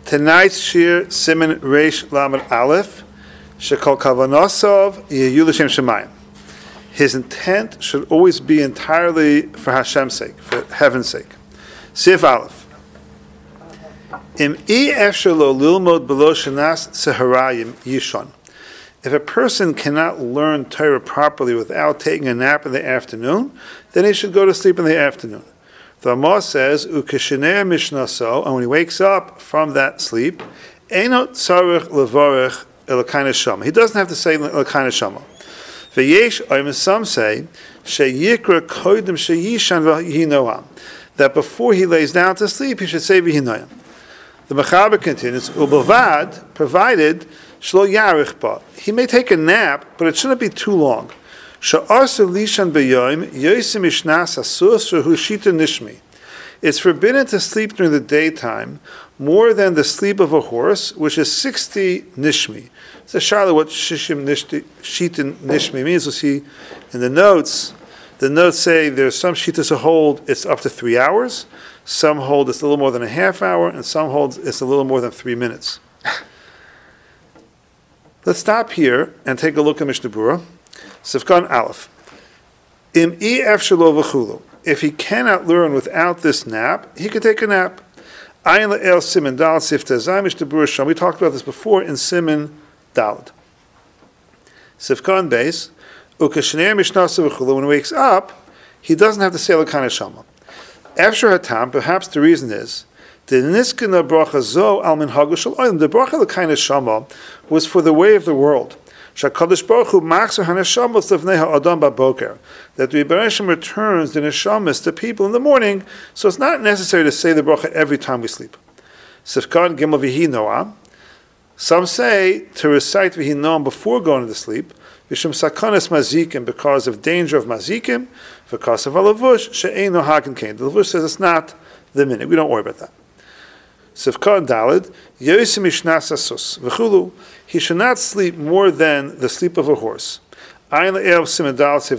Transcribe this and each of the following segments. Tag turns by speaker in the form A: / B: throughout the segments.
A: Tonight's shir Siman Reish Lamed Aleph Shekol Kavanosov Yehu L'Shem Shemayim. His intent should always be entirely for Hashem's sake, for heaven's sake. Sif Aleph. Im efshar lo lilmod below shenas seharayim yishon. If a person cannot learn Torah properly without taking a nap in the afternoon, then he should go to sleep in the afternoon. The Ramah says, "Ukeshenei mishnaso," and when he wakes up from that sleep, "Eino tzarich levarich elokei neshama." He doesn't have to say elokei neshama. V'yesh oim, some say, "Sheyikra kodim sheyishan v'yinoam," that before he lays down to sleep, he should say v'yinoam. The Mechaber continues, "Ubavad," provided shlo yarich ba. He may take a nap, but it shouldn't be too long. It's forbidden to sleep during the daytime more than the sleep of a horse, which is 60 nishmi. It's a sharla what shishim shitin nishmi means. We'll see in the notes. The notes say there's some shitas that hold it's up to 3 hours, some hold it's a little more than a half hour, and some hold it's a little more than 3 minutes. Let's stop here and take a look at Mishnah Berurah. Sifkan Aleph. Im efshar lo v'chulu. If he cannot learn without this nap, he can take a nap. Ayin le'el siman dal sifta zay Mishnah Berurah sham. We talked about this before in Siman Daled. Sifkan Beis. Ukeshenei mishnasa v'chulu. When he wakes up, he doesn't have to say elokei neshama. Efshar hatam. Perhaps the reason is the niskana bracha zo al minhagu shel olam. The bracha elokei neshama was for the way of the world. Shakadosh Baruch Hu machzor haneshamos lefnei ha'adam b'boker, that the Rebbe Hashem returns the neshamas to people in the morning, so it's not necessary to say the bracha every time we sleep. Sifkan Gimel V'hi Noam. Some say to recite V'hi Noam before going to sleep, V'shem Sakanas Mazikim, because of danger of Mazikim, because of a Lavush, She'eino Hagen Kain. The Lavush says it's not the minute. We don't worry about that. Sifkan Daled, Yosim Ishnas Asus, V'chulu, he should not sleep more than the sleep of a horse. Look back in Siman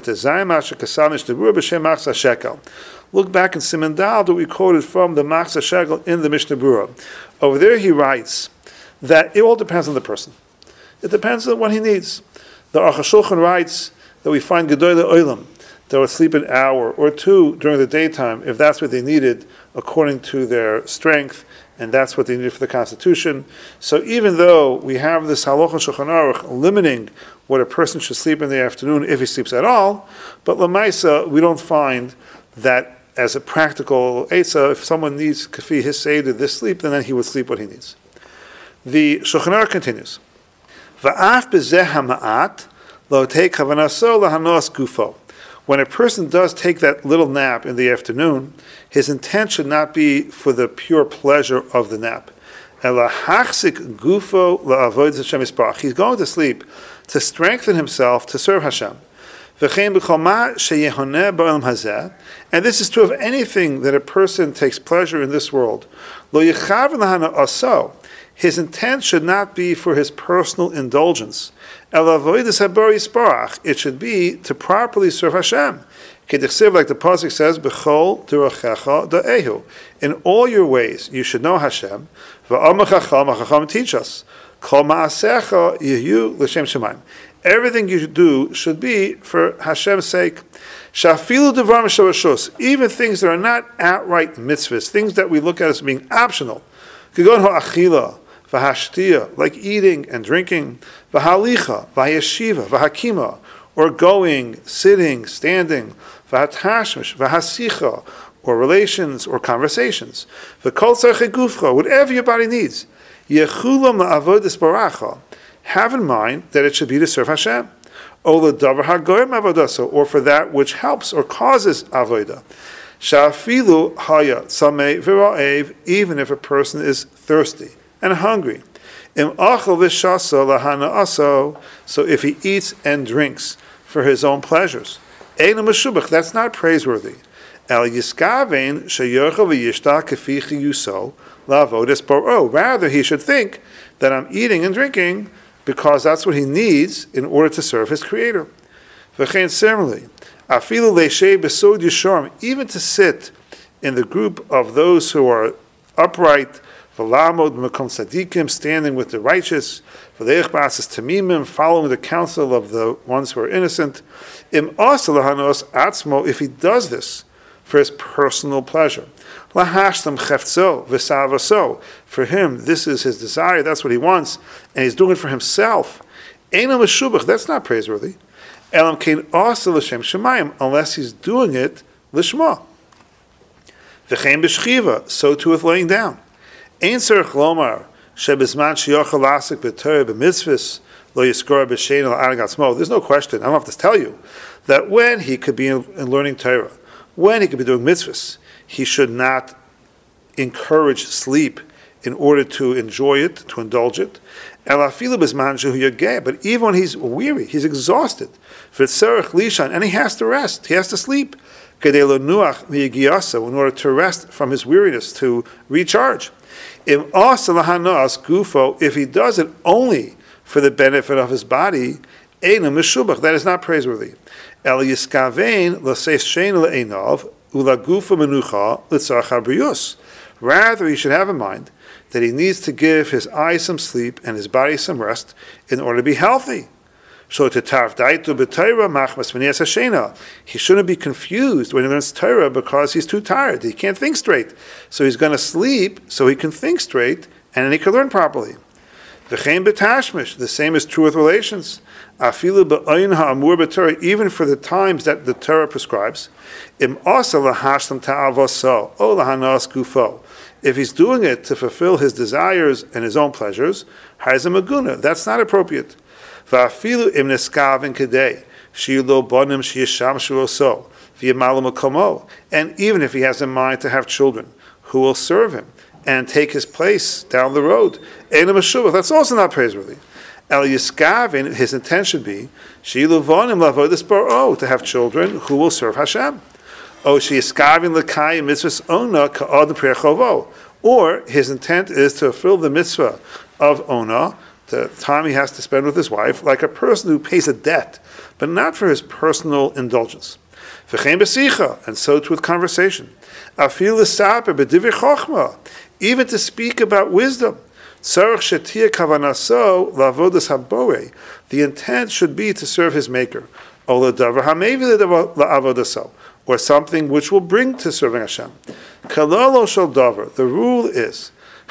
A: Dal that we quoted from the Machzah Shekel in the Mishnah Berurah. Over there he writes that it all depends on the person. It depends on what he needs. The Aruch HaShulchan writes that we find Gedolei Olam that would sleep an hour or two during the daytime if that's what they needed according to their strength, and that's what they needed for the constitution. So even though we have this Halacha Shulchan Aruch limiting what a person should sleep in the afternoon if he sleeps at all, but Lamaisa, we don't find that as a practical Eitzah, if someone needs kafi his seder this sleep, then he would sleep what he needs. The Shulchan Aruch continues, Va'af bezeh hama'at lo teik havanaso lahanos gufo. When a person does take that little nap in the afternoon, his intent should not be for the pure pleasure of the nap. He's going to sleep to strengthen himself to serve Hashem. And this is true of anything that a person takes pleasure in this world. His intent should not be for his personal indulgence. It should be to properly serve Hashem. Like the pasuk says, "B'chol derochecha da'ehu." In all your ways, you should know Hashem. V'amachacham teach us. Kol ma'asecha yehu l'shem shemayim. Everything you do should be for Hashem's sake. Shafilu devar mishavashos. Even things that are not outright mitzvahs, things that we look at as being optional. Kigon ha'achila. V'hashtiya, like eating and drinking, v'halicha, v'hayeshiva, v'hakima, or going, sitting, standing, v'hatashmish, v'hasicha, or relations or conversations, v'kol tzarchei gufcha, whatever your body needs, yechulam la'avodas baracha, have in mind that it should be to serve Hashem, or l'davar hagoyim avodaso, or for that which helps or causes avodah. Shafilu haya tzamei v'ra'ev, even if a person is thirsty and hungry. So if he eats and drinks for his own pleasures, that's not praiseworthy. Rather, he should think that I'm eating and drinking because that's what he needs in order to serve his Creator. Similarly, even to sit in the group of those who are upright, V'lamod b'makom tzadikim, standing with the righteous. V'leich b'asas tamimim, following the counsel of the ones who are innocent. Im asa lahanos atzmo, if he does this for his personal pleasure. Lahashlam cheftzo v'savaso, for him this is his desire, that's what he wants, and he's doing it for himself. Einam meshubach, that's not praiseworthy. Elam kein asa l'shem shemayim, unless he's doing it l'shma. V'chein b'shchiva, so too with laying down. Ein tzarich lomar shebizman sheyochel lasik b'torah b'mitzvahs lo yiskor b'shein al atzmo. There's no question, I don't have to tell you, that when he could be in learning Torah, when he could be doing mitzvahs, he should not encourage sleep in order to enjoy it, to indulge it. But even when he's weary, he's exhausted, and he has to rest, he has to sleep, in order to rest from his weariness, to recharge. If he does it only for the benefit of his body, that is not praiseworthy. Rather, he should have in mind that he needs to give his eyes some sleep and his body some rest in order to be healthy. He shouldn't be confused when he learns Torah because he's too tired. He can't think straight. So he's going to sleep so he can think straight and then he can learn properly. The same is true with relations. Even for the times that the Torah prescribes. If he's doing it to fulfill his desires and his own pleasures, that's not appropriate. And even if he has in mind to have children who will serve him and take his place down the road, that's also not praiseworthy. His intent should be to have children who will serve Hashem. Or his intent is to fulfill the mitzvah of Ona, the time he has to spend with his wife, like a person who pays a debt, but not for his personal indulgence. And so too with conversation. Even to speak about wisdom. The intent should be to serve his maker, or something which will bring to serving Hashem. The rule is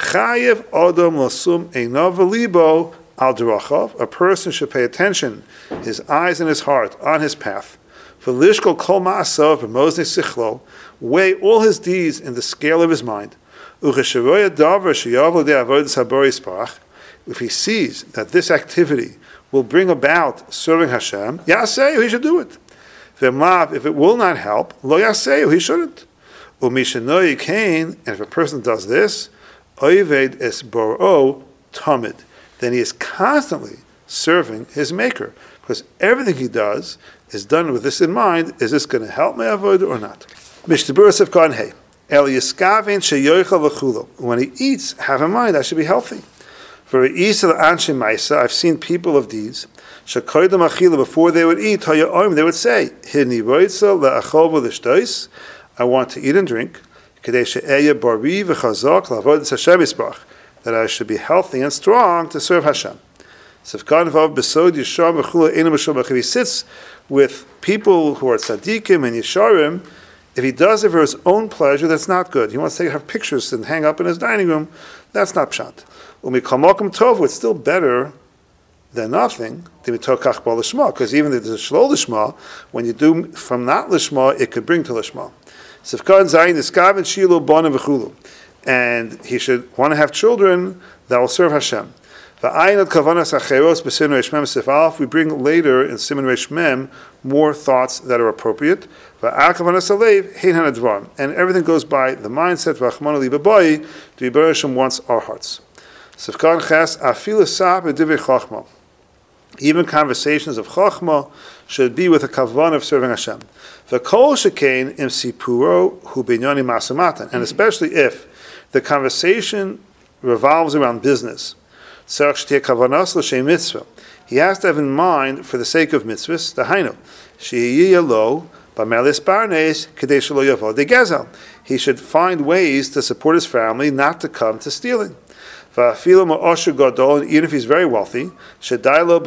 A: a person should pay attention, his eyes and his heart, on his path. Weigh all his deeds in the scale of his mind. If he sees that this activity will bring about serving Hashem, he should do it. If it will not help, he shouldn't. And if a person does this, then he is constantly serving his maker, because everything he does is done with this in mind: is this going to help my avodah or not? When he eats, have in mind I should be healthy. I've seen people of deeds, before they would eat, they would say, I want to eat and drink, that I should be healthy and strong to serve Hashem. If he sits with people who are tzaddikim and yesharim, if he does it for his own pleasure, that's not good. He wants to have pictures and hang up in his dining room, that's not pshat. It's still better than nothing, because even if there's a shlo lishma, when you do from not lishma, it could bring to lishma. And he should want to have children that will serve Hashem. We bring later in Siman Reish Mem more thoughts that are appropriate. And everything goes by the mindset to be wants our hearts. Even conversations of Chachma should be with a kavan of serving Hashem. And especially if the conversation revolves around business. He has to have in mind for the sake of mitzvahs, he should find ways to support his family, not to come to stealing. And even if he's very wealthy, he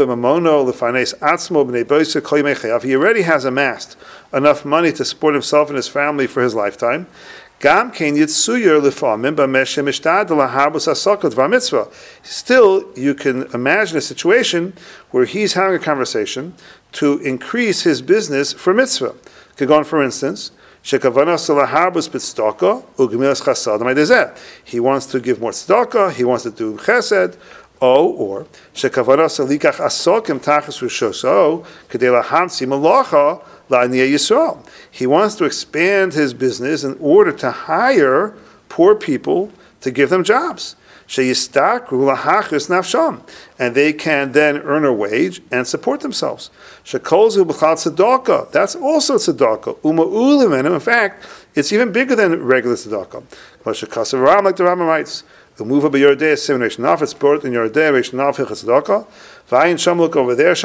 A: already has amassed enough money to support himself and his family for his lifetime. Still, you can imagine a situation where he's having a conversation to increase his business for mitzvah. For instance, he wants to give more tzedakah, he wants to do chesed, or he wants to expand his business in order to hire poor people to give them jobs. And they can then earn a wage and support themselves. That's also tzedakah. In fact, it's even bigger than regular tzedakah. Like the Rambam writes, it's brought in your day, look over there,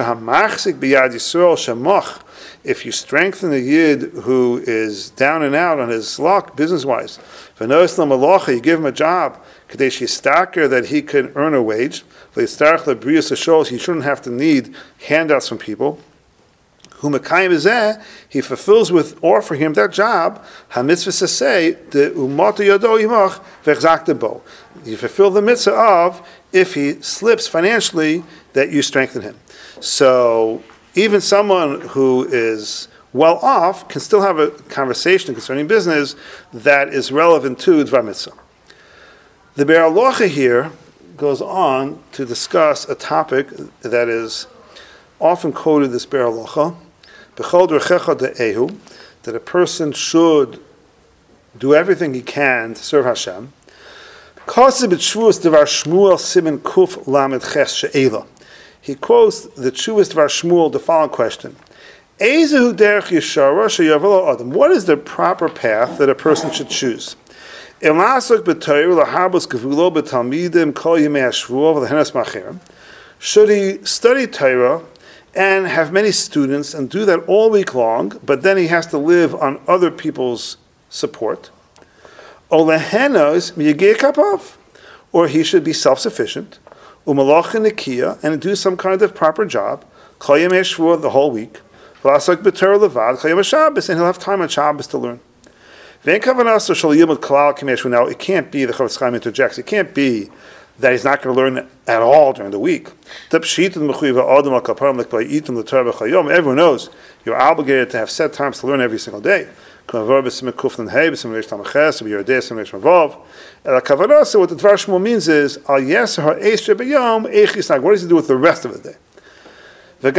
A: if you strengthen the Yid who is down and out on his luck, business-wise, you give him a job, that he can earn a wage, he shouldn't have to need handouts from people. He fulfills with offering him that job. You fulfill the mitzvah of, if he slips financially, that you strengthen him. So even someone who is well off can still have a conversation concerning business that is relevant to Dvar Mitzvah. The Be'er Halacha here goes on to discuss a topic that is often quoted, this Be'er Halacha, that a person should do everything he can to serve Hashem. He quotes the Tshuvas Dvar Shmuel, the following question: what is the proper path that a person should choose? Should he study Torah and have many students and do that all week long, but then he has to live on other people's support? Or he should be self-sufficient and do some kind of proper job the whole week, and he'll have time on Shabbos to learn. Now, it can't be, the Chofetz Chaim interjects, it can't be that he's not going to learn at all during the week. Everyone knows you're obligated to have set times to learn every single day. So what the Dvar Shmuel means is, what does he do with the rest of the day? And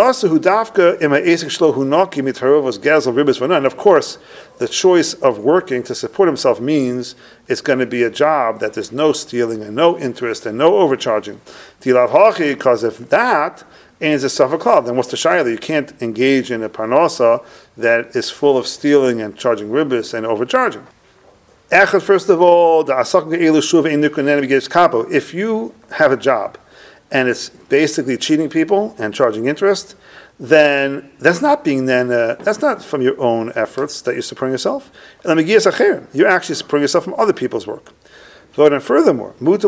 A: of course, the choice of working to support himself means it's going to be a job that there's no stealing and no interest and no overcharging. Because if that is a safek, then what's the shayla? You can't engage in a parnasa that is full of stealing and charging ribis and overcharging. First of all, if you have a job and it's basically cheating people and charging interest, then that's not from your own efforts that you're supporting yourself. You're actually supporting yourself from other people's work. And furthermore, better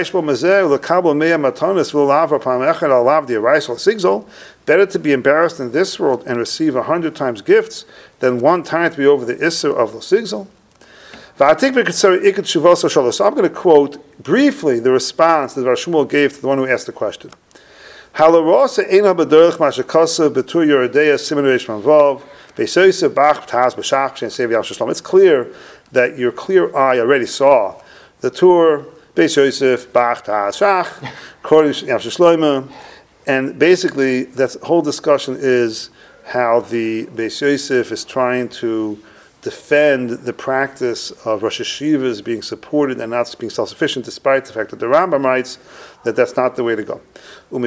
A: to be embarrassed in this world and receive 100 times gifts than one time to be over the Isser of the Sigzol. So I'm going to quote briefly the response that Dvar Shmuel gave to the one who asked the question. It's clear that your clear eye already saw the tour, Beis Yosef, Bach, Taz, Shach, Kodesh, Yam Shlomo, and basically that whole discussion is how the Beis Yosef is trying to defend the practice of Rosh Hashivas being supported and not being self-sufficient, despite the fact that the Rambam writes that that's not the way to go. And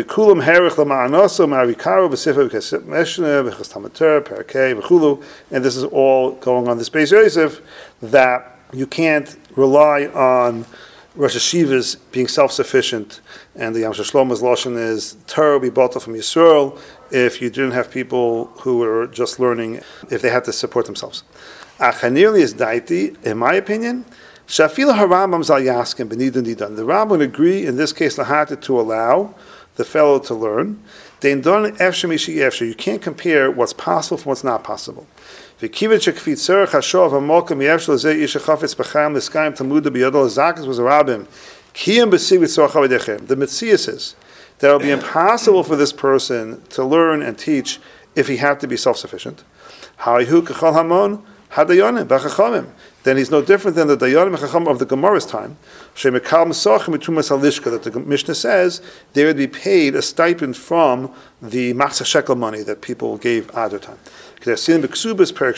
A: this is all going on this Beis Yosef, that you can't rely on Rosh Hashivas being self-sufficient, and the Yam Shlomo's lashon is Torah be bought from Yisrael if you didn't have people who were just learning, if they had to support themselves. Achanirli is daiti, in my opinion. Shafila harambam zal yaskin benidun didan. The Rambam would agree in this case lahata to allow the fellow to learn. Dein don efsher mishi efsher. You can't compare what's possible from what's not possible. V'kivet shekfit tzarech hashov hamolka miefshel zeh ish chafetz b'chaim l'skayim tamuda b'yodol zakas was a rabbim. Kiyam b'sig v'tzorach avidechem. The Metziah says that it will be impossible for this person to learn and teach if he had to be self-sufficient. Ha'ayhu k'chol hamon hadayonim b'chachamim. Then he's no different than the Dayanim Chacham of the Gemara's time. That the Mishnah says they would be paid a stipend from the Machzah Shekel money that people gave at their time. I'm passing this way.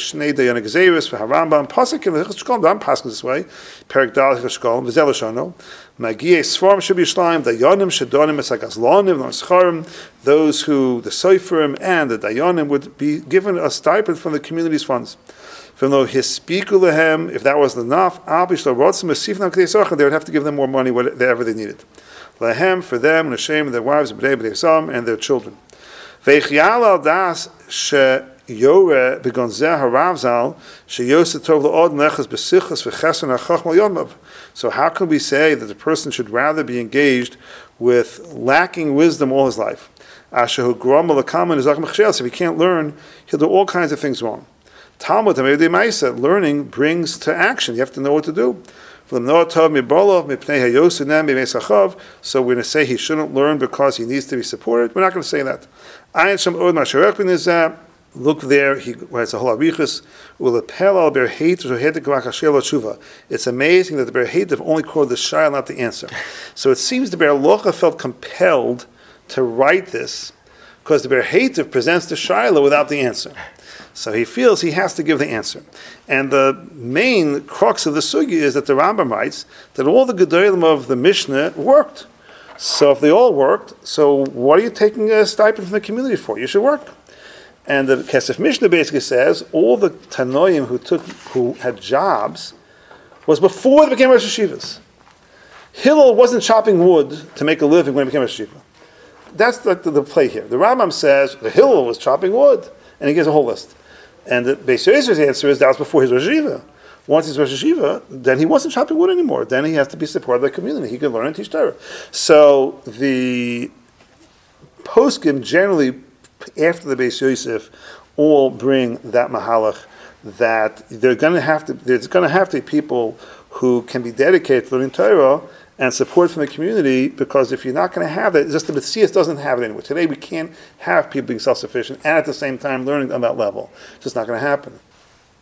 A: Perik Dal Cheshkol, Vizel Shono. Magie Swarm should be Shlaim, Dayanim Shadonim Esagazlonim, Noscharim. Those who, the Soiferim and the Dayanim, would be given a stipend from the community's funds. If that wasn't enough, they would have to give them more money, whatever they needed. Lehem, for them, and Hashem, and their wives, and their children. So how can we say that the person should rather be engaged with lacking wisdom all his life? If he can't learn, he'll do all kinds of things wrong. Talmud, learning brings to action. You have to know what to do. So we're going to say he shouldn't learn because he needs to be supported. We're not going to say that. Look there, he writes a whole arichus. It's amazing that the Ber Heitev only called the shayla, not the answer. So it seems the Ber Locha felt compelled to write this because the Ber Heitev presents the shayla without the answer. So he feels he has to give the answer. And the main crux of the sugya is that the Rambam writes that all the gedolim of the Mishnah worked. So if they all worked, so what are you taking a stipend from the community for? You should work. And the Kesef Mishnah basically says all the Tanoim who had jobs was before they became Rosh Hashivas. Hillel wasn't chopping wood to make a living when he became Rosh Hashiva. That's the play here. The Rambam says the Hillel was chopping wood, and he gives a whole list. And the Beis Yosef's answer is that was before his Rosh Hashiva. Once he's Rosh Hashiva, then he wasn't chopping wood anymore. Then he has to be supported by the community. He can learn and teach Torah. So the poskim generally, after the Beis Yosef, all bring that mahalach that there's going to have to be people who can be dedicated to learning Torah and support from the community, because if you're not going to have that, just the Metzias doesn't have it anymore. Today we can't have people being self-sufficient and at the same time learning on that level. It's just not going to happen.